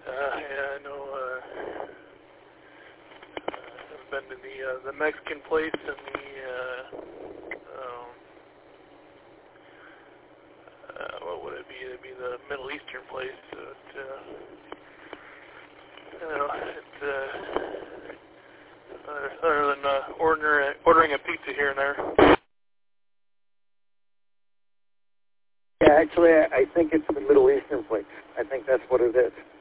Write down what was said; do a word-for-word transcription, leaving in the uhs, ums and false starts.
Uh, yeah, I know. Uh, I've been to the uh, the Mexican place and the uh, um, uh, what would it be? It'd be the Middle Eastern place. So it, uh, you know, it's uh, other, other than uh, ordering ordering a pizza here and there. Yeah, actually, I, I think it's the Middle Eastern place. I think that's what it is.